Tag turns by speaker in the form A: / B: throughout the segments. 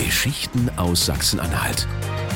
A: Geschichten aus Sachsen-Anhalt.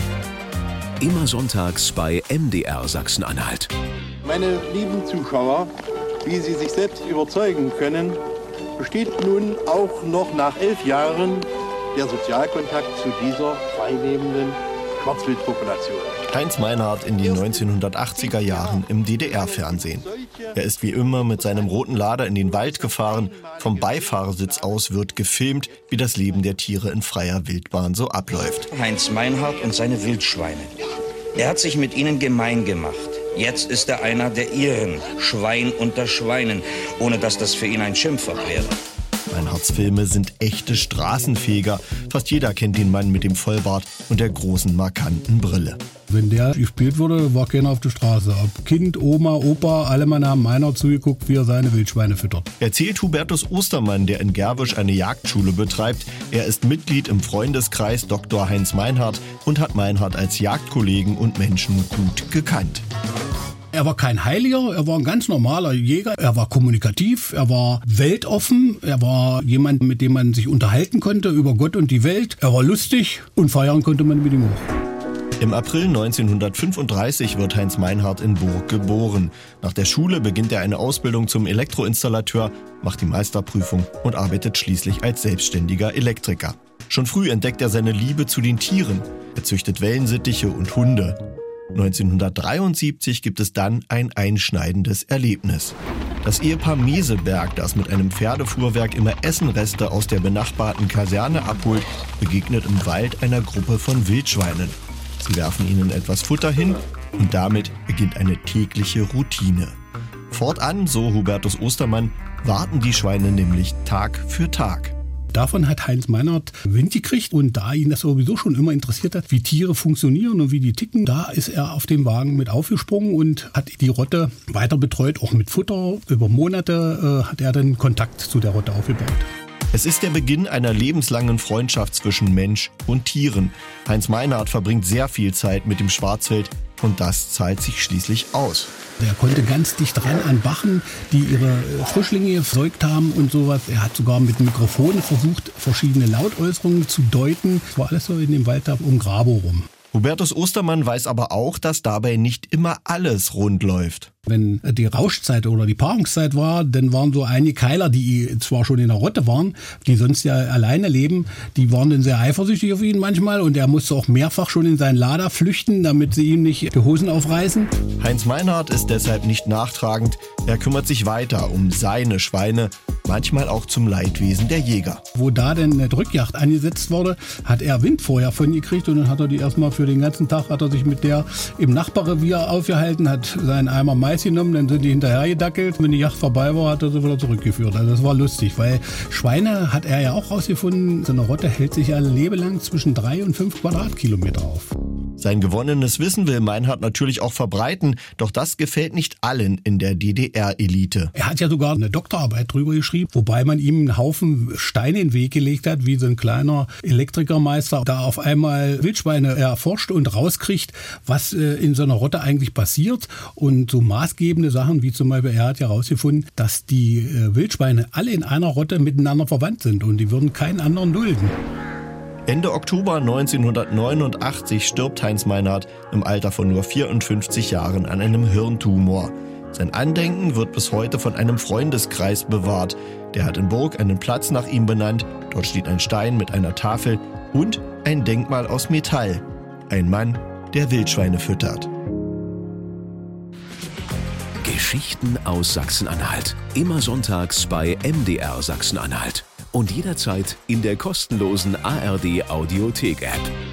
A: Immer sonntags bei MDR Sachsen-Anhalt.
B: Meine lieben Zuschauer, wie Sie sich selbst überzeugen können, besteht nun auch noch nach 11 Jahren der Sozialkontakt zu dieser freilebenden Schwarzwildpopulation.
C: Heinz Meinhardt in den 1980er Jahren im DDR-Fernsehen. Er ist wie immer mit seinem roten Lader in den Wald gefahren. Vom Beifahrersitz aus wird gefilmt, wie das Leben der Tiere in freier Wildbahn so abläuft.
D: Heinz Meinhardt und seine Wildschweine. Er hat sich mit ihnen gemein gemacht. Jetzt ist er einer der ihren, Schwein unter Schweinen, ohne dass das für ihn ein Schimpfwort wäre.
C: Meinhardts Filme sind echte Straßenfeger. Fast jeder kennt den Mann mit dem Vollbart und der großen, markanten Brille.
E: Wenn der gespielt wurde, war keiner auf der Straße. Ob Kind, Oma, Opa, alle Mann haben Meinhardt zugeguckt, wie er seine Wildschweine füttert.
C: Erzählt Hubertus Ostermann, der in Gerwisch eine Jagdschule betreibt. Er ist Mitglied im Freundeskreis Dr. Heinz Meinhardt und hat Meinhardt als Jagdkollegen und Menschen gut gekannt.
E: Er war kein Heiliger, er war ein ganz normaler Jäger. Er war kommunikativ, er war weltoffen, er war jemand, mit dem man sich unterhalten konnte über Gott und die Welt. Er war lustig und feiern konnte man mit ihm auch.
C: Im April 1935 wird Heinz Meinhardt in Burg geboren. Nach der Schule beginnt er eine Ausbildung zum Elektroinstallateur, macht die Meisterprüfung und arbeitet schließlich als selbstständiger Elektriker. Schon früh entdeckt er seine Liebe zu den Tieren. Er züchtet Wellensittiche und Hunde. 1973 gibt es dann ein einschneidendes Erlebnis. Das Ehepaar Meseberg, das mit einem Pferdefuhrwerk immer Essenreste aus der benachbarten Kaserne abholt, begegnet im Wald einer Gruppe von Wildschweinen. Sie werfen ihnen etwas Futter hin und damit beginnt eine tägliche Routine. Fortan, so Hubertus Ostermann, warten die Schweine nämlich Tag für Tag.
E: Davon hat Heinz Meinhardt Wind gekriegt und da ihn das sowieso schon immer interessiert hat, wie Tiere funktionieren und wie die ticken, da ist er auf den Wagen mit aufgesprungen und hat die Rotte weiter betreut, auch mit Futter. Über Monate hat er dann Kontakt zu der Rotte aufgebaut.
C: Es ist der Beginn einer lebenslangen Freundschaft zwischen Mensch und Tieren. Heinz Meinhardt verbringt sehr viel Zeit mit dem Schwarzwild und das zahlt sich schließlich aus.
E: Er konnte ganz dicht dran an Bachen, die ihre Frischlinge gesäugt haben und sowas. Er hat sogar mit Mikrofonen versucht, verschiedene Lautäußerungen zu deuten. Das war alles so in dem Wald da um Grabow rum.
C: Hubertus Ostermann weiß aber auch, dass dabei nicht immer alles rund läuft.
E: Wenn die Rauschzeit oder die Paarungszeit war, dann waren so einige Keiler, die zwar schon in der Rotte waren, die sonst ja alleine leben, die waren dann sehr eifersüchtig auf ihn manchmal und er musste auch mehrfach schon in seinen Lader flüchten, damit sie ihm nicht die Hosen aufreißen.
C: Heinz Meinhardt ist deshalb nicht nachtragend. Er kümmert sich weiter um seine Schweine, manchmal auch zum Leidwesen der Jäger.
E: Wo da denn eine Drückjagd angesetzt wurde, hat er Wind vorher von gekriegt und dann hat er die erstmal für den ganzen Tag, hat er sich mit der im Nachbarrevier aufgehalten, hat seinen Eimer Mais genommen, dann sind die hinterher gedackelt. Wenn die Jagd vorbei war, hat er sie wieder zurückgeführt. Also das war lustig, weil Schweine, hat er ja auch rausgefunden, so eine Rotte hält sich ja lebelang zwischen 3 und 5 Quadratkilometer auf.
C: Sein gewonnenes Wissen will Meinhardt natürlich auch verbreiten, doch das gefällt nicht allen in der DDR-Elite.
E: Er hat ja sogar eine Doktorarbeit drüber geschrieben, wobei man ihm einen Haufen Steine in den Weg gelegt hat, wie so ein kleiner Elektrikermeister da auf einmal Wildschweine erforscht und rauskriegt, was in so einer Rotte eigentlich passiert. Und so maßgebende Sachen, wie zum Beispiel, er hat ja herausgefunden, dass die Wildschweine alle in einer Rotte miteinander verwandt sind und die würden keinen anderen dulden.
C: Ende Oktober 1989 stirbt Heinz Meinhardt im Alter von nur 54 Jahren an einem Hirntumor. Sein Andenken wird bis heute von einem Freundeskreis bewahrt. Der hat in Burg einen Platz nach ihm benannt. Dort steht ein Stein mit einer Tafel und ein Denkmal aus Metall. Ein Mann, der Wildschweine füttert.
A: Geschichten aus Sachsen-Anhalt. Immer sonntags bei MDR Sachsen-Anhalt. Und jederzeit in der kostenlosen ARD Audiothek-App.